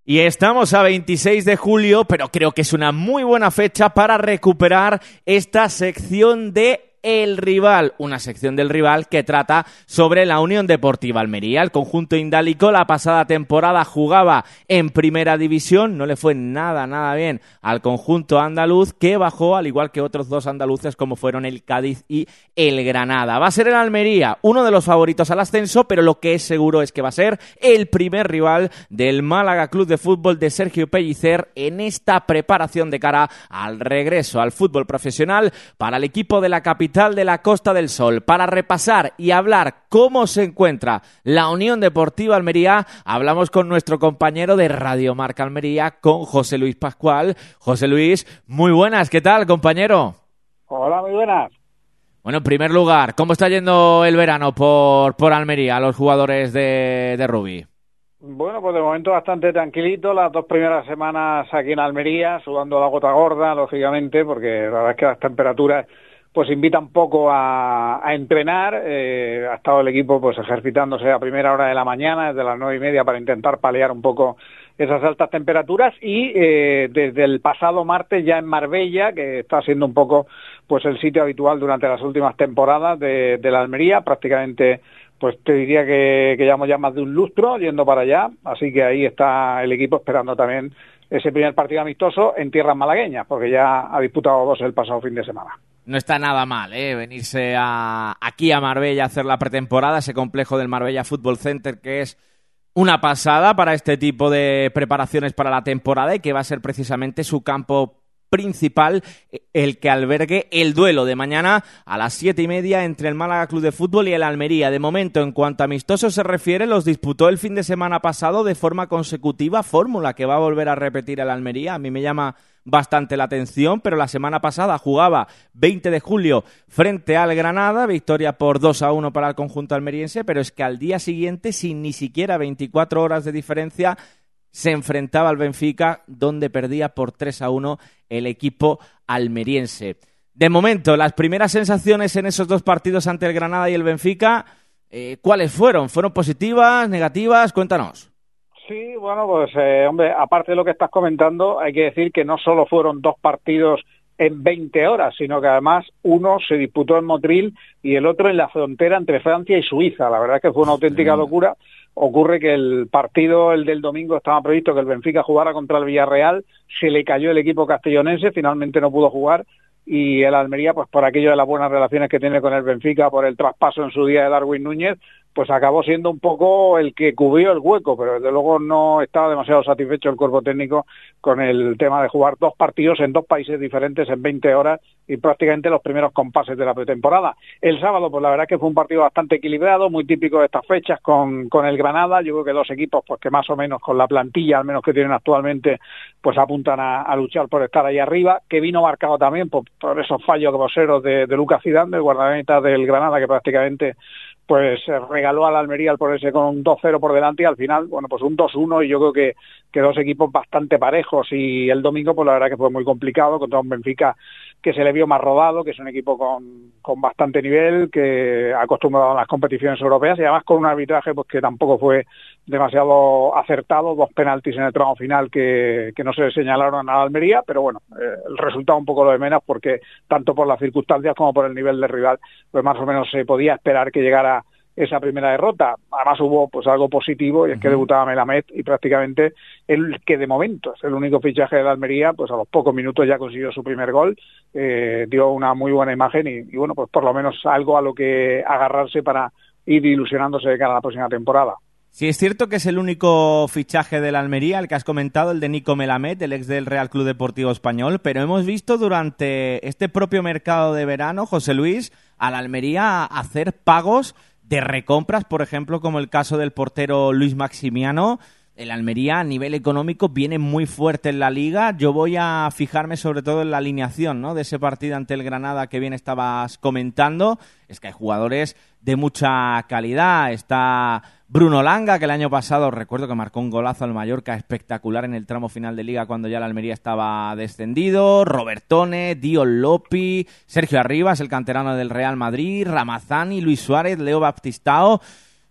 Y estamos a 26 de julio, pero creo que es una muy buena fecha para recuperar esta sección de El Rival, una sección del Rival que trata sobre la Unión Deportiva Almería. El conjunto indálico la pasada temporada jugaba en Primera División, no le fue nada bien al conjunto andaluz, que bajó al igual que otros dos andaluces como fueron el Cádiz y el Granada. Va a ser el Almería uno de los favoritos al ascenso, pero lo que es seguro es que va a ser el primer rival del Málaga Club de Fútbol de Sergio Pellicer en esta preparación de cara al regreso al fútbol profesional para el equipo de la capital de la Costa del Sol. Para repasar y hablar cómo se encuentra la Unión Deportiva Almería, hablamos con nuestro compañero de Radio Marca Almería, con José Luis Pascual. José Luis, muy buenas, ¿qué tal, compañero? Hola, muy buenas. Bueno, en primer lugar, ¿cómo está yendo el verano por Almería a los jugadores de rugby? Bueno, pues de momento bastante tranquilito, las 2 primeras semanas aquí en Almería, sudando la gota gorda, lógicamente, porque la verdad es que las temperaturas pues invitan poco a entrenar. Ha estado el equipo pues ejercitándose a primera hora de la mañana, desde las 9:30, para intentar paliar un poco esas altas temperaturas, y desde el pasado martes ya en Marbella, que está siendo un poco pues el sitio habitual durante las últimas temporadas de la Almería, prácticamente pues te diría que llevamos ya más de un lustro yendo para allá, así que ahí está el equipo esperando también ese primer partido amistoso en tierras malagueñas, porque ya ha disputado 2 el pasado fin de semana. No está nada mal, venirse aquí a Marbella a hacer la pretemporada, ese complejo del Marbella Football Center, que es una pasada para este tipo de preparaciones para la temporada y que va a ser precisamente su campo principal, el que albergue el duelo de mañana a las 7:30 entre el Málaga Club de Fútbol y el Almería. De momento, en cuanto a amistosos se refiere, los disputó el fin de semana pasado de forma consecutiva, fórmula que va a volver a repetir el Almería. A mí me llama bastante la atención, pero la semana pasada jugaba 20 de julio frente al Granada, victoria por 2-1 para el conjunto almeriense, pero es que al día siguiente, sin ni siquiera 24 horas de diferencia, se enfrentaba al Benfica, donde perdía por 3-1 el equipo almeriense. De momento, las primeras sensaciones en esos dos partidos ante el Granada y el Benfica, ¿cuáles fueron? ¿Fueron positivas, negativas? Cuéntanos. Sí, bueno, pues hombre, aparte de lo que estás comentando, hay que decir que no solo fueron 2 partidos en 20 horas, sino que además uno se disputó en Motril y el otro en la frontera entre Francia y Suiza. La verdad es que fue una auténtica locura. Ocurre que el partido, el del domingo, estaba previsto que el Benfica jugara contra el Villarreal, se le cayó el equipo castellonense, finalmente no pudo jugar, y el Almería, pues por aquello de las buenas relaciones que tiene con el Benfica, por el traspaso en su día de Darwin Núñez, pues acabó siendo un poco el que cubrió el hueco, pero desde luego no estaba demasiado satisfecho el cuerpo técnico con el tema de jugar 2 partidos en 2 países diferentes en 20 horas y prácticamente los primeros compases de la pretemporada. El sábado, pues la verdad es que fue un partido bastante equilibrado, muy típico de estas fechas con el Granada. Yo creo que 2 equipos pues que más o menos con la plantilla, al menos que tienen actualmente, pues apuntan a luchar por estar ahí arriba, que vino marcado también por esos fallos groseros de Lucas Zidane, del guardameta del Granada, que prácticamente pues regaló al Almería al ponerse con un 2-0 por delante, y al final, bueno, pues un 2-1, y yo creo que 2 equipos bastante parejos. Y el domingo, pues la verdad que fue muy complicado contra un Benfica que se le vio más rodado, que es un equipo con bastante nivel, que ha acostumbrado a las competiciones europeas, y además con un arbitraje pues que tampoco fue demasiado acertado, 2 penaltis en el tramo final que no se le señalaron a la Almería, pero bueno, el resultado un poco lo de menos, porque tanto por las circunstancias como por el nivel del rival, pues más o menos se podía esperar que llegara esa primera derrota. Además hubo pues algo positivo, y es que debutaba Melamed, y prácticamente el que de momento es el único fichaje de la Almería, pues a los pocos minutos ya consiguió su primer gol, dio una muy buena imagen y bueno, pues por lo menos algo a lo que agarrarse para ir ilusionándose de cara a la próxima temporada. Sí, es cierto que es el único fichaje de la Almería, el que has comentado, el de Nico Melamed, el ex del Real Club Deportivo Español, pero hemos visto durante este propio mercado de verano, José Luis, a la Almería hacer pagos de recompras, por ejemplo, como el caso del portero Luis Maximiano. El Almería a nivel económico viene muy fuerte en la Liga. Yo voy a fijarme sobre todo en la alineación, ¿no?, de ese partido ante el Granada que bien estabas comentando. Es que hay jugadores de mucha calidad. Está Bruno Langa, que el año pasado recuerdo que marcó un golazo al Mallorca espectacular en el tramo final de Liga cuando ya la Almería estaba descendido. Robertone, Dion Lopi, Sergio Arribas, el canterano del Real Madrid, Ramazani, Luis Suárez, Leo Baptistao.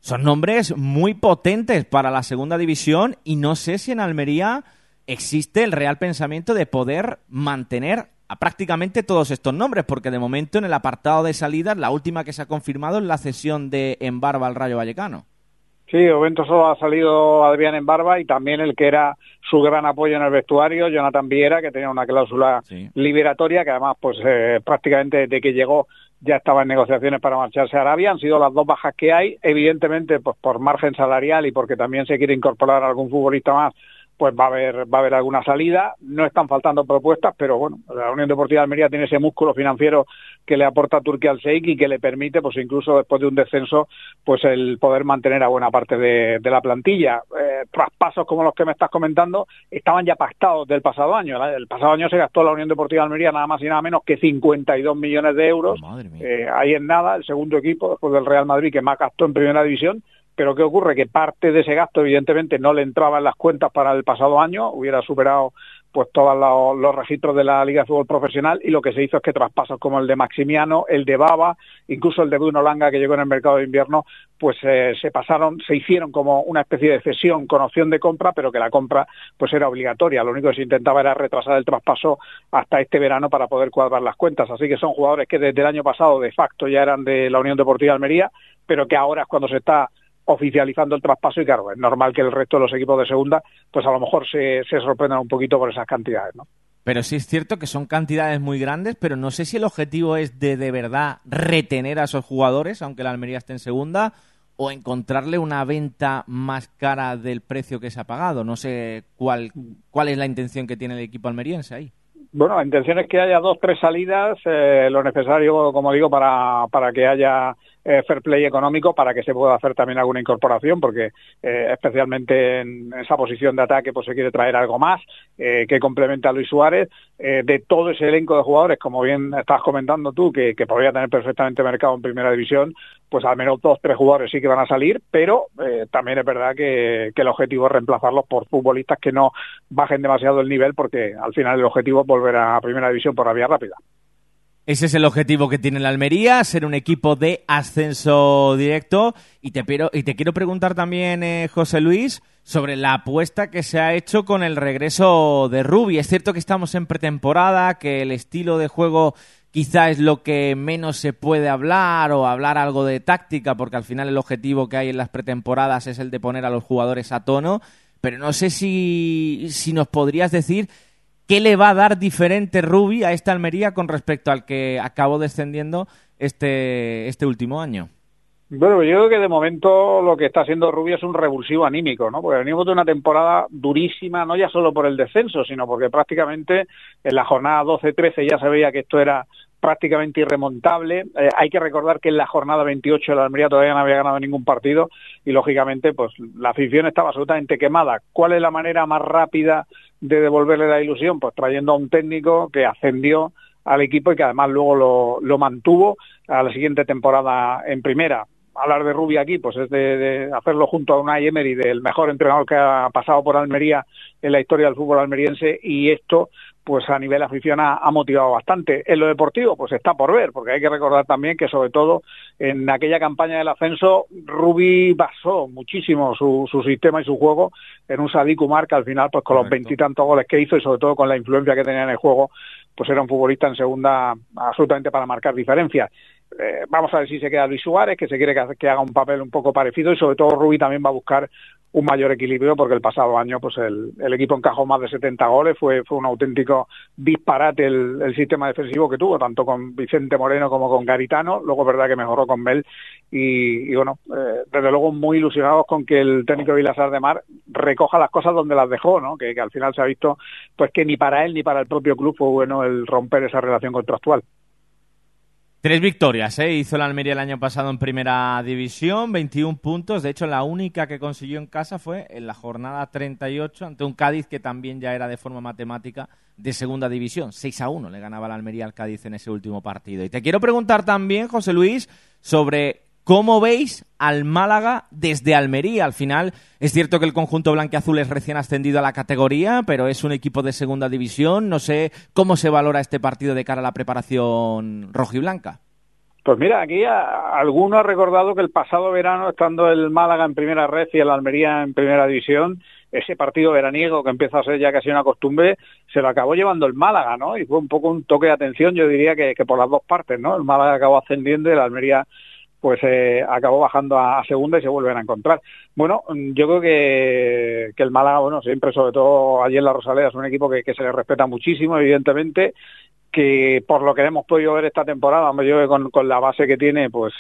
son nombres muy potentes para la segunda división y no sé si en Almería existe el real pensamiento de poder mantener a prácticamente todos estos nombres, porque de momento en el apartado de salidas la última que se ha confirmado es la cesión de Embarba al Rayo Vallecano. Sí, de momento solo ha salido Adrián Embarba y también el que era su gran apoyo en el vestuario, Jonathan Viera, que tenía una cláusula liberatoria, que además pues prácticamente desde que llegó ya estaba en negociaciones para marcharse a Arabia. Han sido las dos bajas que hay, evidentemente pues por margen salarial y porque también se quiere incorporar algún futbolista más, pues va a haber alguna salida. No están faltando propuestas, pero bueno, la Unión Deportiva de Almería tiene ese músculo financiero que le aporta Turquía al Sheikh y que le permite, pues incluso después de un descenso, pues el poder mantener a buena parte de la plantilla. Traspasos como los que me estás comentando estaban ya pactados del pasado año. El pasado año se gastó la Unión Deportiva de Almería nada más y nada menos que 52 millones de euros. Ahí en nada, el segundo equipo, después del Real Madrid, que más gastó en primera división. Pero ¿qué ocurre? Que parte de ese gasto evidentemente no le entraba en las cuentas para el pasado año, hubiera superado pues todos los registros de la Liga de Fútbol Profesional, y lo que se hizo es que traspasos como el de Maximiano, el de Baba, incluso el de Bruno Langa, que llegó en el mercado de invierno, pues se hicieron como una especie de cesión con opción de compra, pero que la compra pues era obligatoria. Lo único que se intentaba era retrasar el traspaso hasta este verano para poder cuadrar las cuentas. Así que son jugadores que desde el año pasado de facto ya eran de la Unión Deportiva de Almería, pero que ahora es cuando se está oficializando el traspaso, y claro, es normal que el resto de los equipos de segunda pues a lo mejor se sorprendan un poquito por esas cantidades, ¿no? Pero sí es cierto que son cantidades muy grandes, pero no sé si el objetivo es de verdad retener a esos jugadores, aunque la Almería esté en segunda, o encontrarle una venta más cara del precio que se ha pagado. No sé cuál es la intención que tiene el equipo almeriense ahí. Bueno, la intención es que haya 2-3 salidas, lo necesario, como digo, para que haya fair play económico, para que se pueda hacer también alguna incorporación, porque especialmente en esa posición de ataque pues se quiere traer algo más que complemente a Luis Suárez. De todo ese elenco de jugadores, como bien estás comentando tú, que podría tener perfectamente mercado en primera división, pues al menos 2-3 jugadores sí que van a salir, pero también es verdad que el objetivo es reemplazarlos por futbolistas que no bajen demasiado el nivel, porque al final el objetivo es volver a primera división por la vía rápida. Ese es el objetivo que tiene la Almería, ser un equipo de ascenso directo. Y te quiero preguntar también, José Luis, sobre la apuesta que se ha hecho con el regreso de Rubi. Es cierto que estamos en pretemporada, que el estilo de juego quizá es lo que menos se puede hablar, o hablar algo de táctica, porque al final el objetivo que hay en las pretemporadas es el de poner a los jugadores a tono. Pero no sé si nos podrías decir ¿qué le va a dar diferente Rubi a esta Almería con respecto al que acabó descendiendo este último año? Bueno, yo creo que de momento lo que está haciendo Rubi es un revulsivo anímico, ¿no? Porque venimos de una temporada durísima, no ya solo por el descenso, sino porque prácticamente en la jornada 12-13 ya se veía que esto era prácticamente irremontable. Hay que recordar que en la jornada 28 la Almería todavía no había ganado ningún partido y lógicamente pues la afición estaba absolutamente quemada. ¿Cuál es la manera más rápida de devolverle la ilusión? Pues trayendo a un técnico que ascendió al equipo y que además luego lo mantuvo a la siguiente temporada en primera. Hablar de Rubi aquí pues es de hacerlo junto a Unai Emery, del mejor entrenador que ha pasado por Almería en la historia del fútbol almeriense, y esto pues a nivel afición ha motivado bastante. En lo deportivo pues está por ver, porque hay que recordar también que sobre todo en aquella campaña del ascenso Rubi basó muchísimo su sistema y su juego en un Sadik Umar que al final pues con los 20 y tantos goles que hizo y sobre todo con la influencia que tenía en el juego pues era un futbolista en segunda absolutamente para marcar diferencias. Vamos a ver si se queda Luis Suárez, que se quiere que haga un papel un poco parecido, y sobre todo Rubi también va a buscar un mayor equilibrio, porque el pasado año pues el equipo encajó más de 70 goles, fue un auténtico disparate el sistema defensivo que tuvo, tanto con Vicente Moreno como con Garitano. Luego es verdad que mejoró con Mel y bueno, desde luego muy ilusionados con que el técnico Vilasar de Mar recoja las cosas donde las dejó, ¿no? Que al final se ha visto pues que ni para él ni para el propio club fue bueno el romper esa relación contractual. 3 victorias, hizo la Almería el año pasado en primera división, 21 puntos. De hecho, la única que consiguió en casa fue en la jornada 38 ante un Cádiz que también ya era de forma matemática de segunda división. 6-1 le ganaba la Almería al Cádiz en ese último partido. Y te quiero preguntar también, José Luis, sobre cómo veis al Málaga desde Almería. Al final, es cierto que el conjunto blanquiazul es recién ascendido a la categoría, pero es un equipo de segunda división. No sé cómo se valora este partido de cara a la preparación rojiblanca. Pues mira, aquí alguno ha recordado que el pasado verano, estando el Málaga en primera red y el Almería en primera división, ese partido veraniego que empieza a ser ya casi una costumbre, se lo acabó llevando el Málaga, ¿no? Y fue un poco un toque de atención, yo diría que por las dos partes, ¿no? El Málaga acabó ascendiendo y el Almería pues acabó bajando a segunda y se vuelven a encontrar. Bueno, yo creo que el Málaga, bueno, siempre, sobre todo allí en la Rosaleda, es un equipo que se le respeta muchísimo, evidentemente, que por lo que hemos podido ver esta temporada, hombre, yo con la base que tiene, pues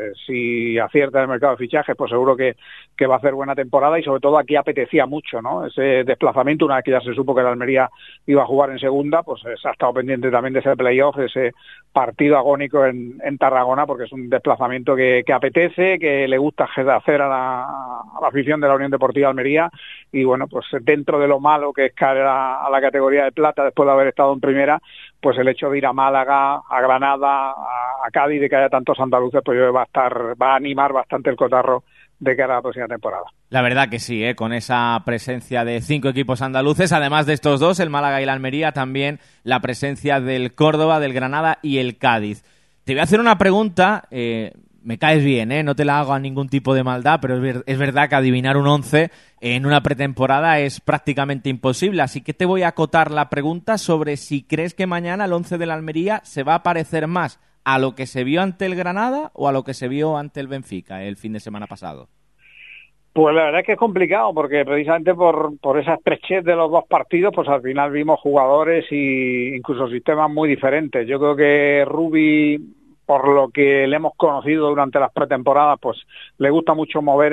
si acierta en el mercado de fichajes, pues seguro que va a hacer buena temporada, y sobre todo aquí apetecía mucho, ¿no? Ese desplazamiento, una vez que ya se supo que la Almería iba a jugar en segunda, pues se ha estado pendiente también de ese playoff, de ese partido agónico en Tarragona, porque es un desplazamiento que apetece, que le gusta hacer a la afición de la Unión Deportiva Almería, y bueno, pues dentro de lo malo que es caer a la categoría de plata después de haber estado en primera, pues el hecho de ir a Málaga, a Granada, a Cádiz, de que haya tantos andaluces, pues va a animar bastante el cotarro de cara a la próxima temporada. La verdad que sí, con esa presencia de 5 equipos andaluces, además de estos dos, el Málaga y la Almería, también la presencia del Córdoba, del Granada y el Cádiz. Te voy a hacer una pregunta, me caes bien, no te la hago a ningún tipo de maldad, pero es verdad que adivinar un 11 en una pretemporada es prácticamente imposible, así que te voy a acotar la pregunta sobre si crees que mañana el 11 de la Almería se va a parecer más a lo que se vio ante el Granada o a lo que se vio ante el Benfica el fin de semana pasado. Pues la verdad es que es complicado, porque precisamente por esa estrechez de los dos partidos, pues al final vimos jugadores e incluso sistemas muy diferentes. Yo creo que Rubi, por lo que le hemos conocido durante las pretemporadas, pues le gusta mucho mover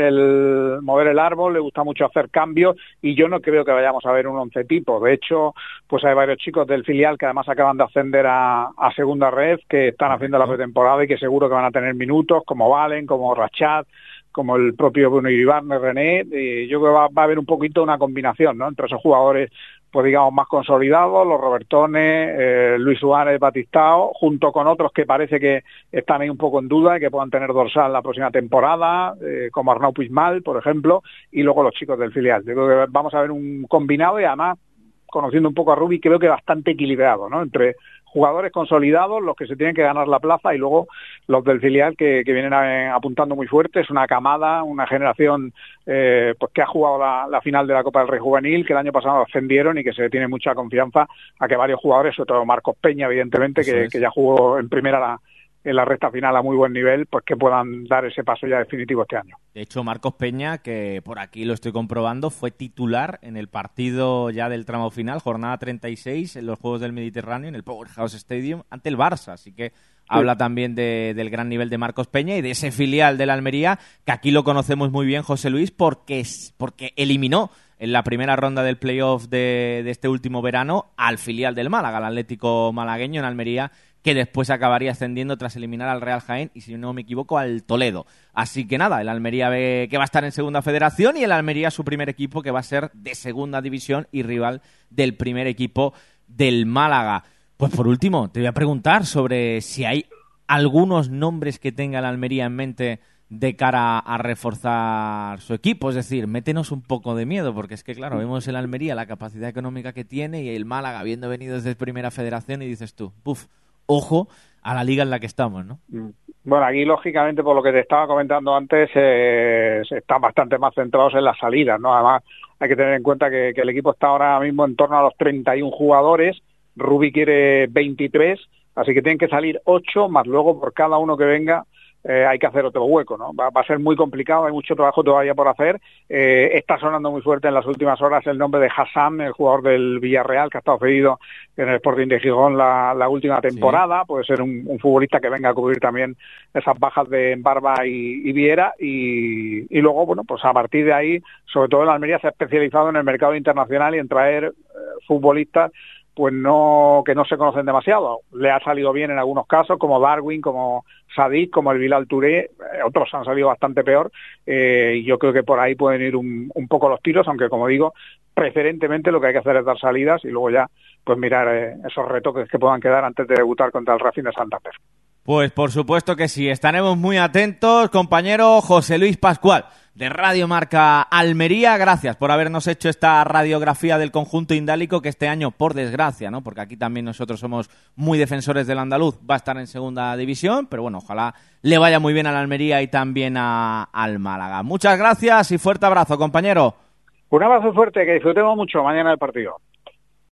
el árbol, le gusta mucho hacer cambios, y yo no creo que vayamos a ver un 11 tipo. De hecho, pues hay varios chicos del filial que además acaban de ascender a segunda red, que están haciendo la pretemporada y que seguro que van a tener minutos, como Valen, como Rachat, como el propio Bruno Iribarne, René. Yo creo que va a haber un poquito una combinación, ¿no?, entre esos jugadores, pues digamos, más consolidados, los Robertones, Luis Suárez, Batistao, junto con otros que parece que están ahí un poco en duda y que puedan tener dorsal la próxima temporada, como Arnau Puigmal, por ejemplo, y luego los chicos del filial. Yo creo que vamos a ver un combinado, y además, conociendo un poco a Rubi, creo que bastante equilibrado, ¿no?, entre jugadores consolidados, los que se tienen que ganar la plaza, y luego los del filial que vienen apuntando muy fuerte. Es una camada, una generación pues que ha jugado la final de la Copa del Rey Juvenil, que el año pasado ascendieron, y que se tiene mucha confianza a que varios jugadores, sobre todo Marcos Peña, evidentemente, que ya jugó en primera en la recta final a muy buen nivel, pues que puedan dar ese paso ya definitivo este año. De hecho, Marcos Peña, que por aquí lo estoy comprobando, fue titular en el partido ya del tramo final, jornada 36, en los Juegos del Mediterráneo, en el Powerhouse Stadium, ante el Barça. Así que habla también del gran nivel de Marcos Peña y de ese filial de la Almería, que aquí lo conocemos muy bien, José Luis, porque eliminó en la primera ronda del playoff de este último verano al filial del Málaga, al Atlético malagueño en Almería, que después acabaría ascendiendo tras eliminar al Real Jaén y, si no me equivoco, al Toledo. Así que nada, el Almería ve que va a estar en segunda federación, y el Almería su primer equipo, que va a ser de segunda división y rival del primer equipo del Málaga. Pues por último, te voy a preguntar sobre si hay algunos nombres que tenga el Almería en mente de cara a reforzar su equipo. Es decir, métenos un poco de miedo, porque es que, claro, vemos el Almería, la capacidad económica que tiene, y el Málaga, habiendo venido desde primera federación, y dices tú, ojo a la liga en la que estamos, ¿no? Bueno, aquí lógicamente, por lo que te estaba comentando antes, están bastante más centrados en las salidas, ¿no? Además, hay que tener en cuenta que el equipo está ahora mismo en torno a los 31 jugadores, Rubi quiere 23, así que tienen que salir 8, más luego por cada uno que venga hay que hacer otro hueco, ¿no? Va a ser muy complicado, hay mucho trabajo todavía por hacer. Está sonando muy fuerte en las últimas horas el nombre de Hassan, el jugador del Villarreal, que ha estado cedido en el Sporting de Gijón la última temporada. Sí. Puede ser un futbolista que venga a cubrir también esas bajas de Barba y Viera, y luego, bueno, pues a partir de ahí, sobre todo el Almería se ha especializado en el mercado internacional y en traer futbolistas pues que no se conocen demasiado. Le ha salido bien en algunos casos, como Darwin, como Sadik, como el Bilal Touré. Otros han salido bastante peor, y yo creo que por ahí pueden ir un poco los tiros, aunque, como digo, preferentemente lo que hay que hacer es dar salidas y luego ya pues mirar esos retoques que puedan quedar antes de debutar contra el Racing de Santander. Pues por supuesto que sí, estaremos muy atentos, compañero José Luis Pascual, de Radio Marca Almería. Gracias por habernos hecho esta radiografía del conjunto indálico que este año, por desgracia, ¿no?, porque aquí también nosotros somos muy defensores del andaluz, va a estar en segunda división, pero bueno, ojalá le vaya muy bien a la Almería y también al Málaga. Muchas gracias y fuerte abrazo, compañero. Un abrazo fuerte, que disfrutemos mucho mañana del partido.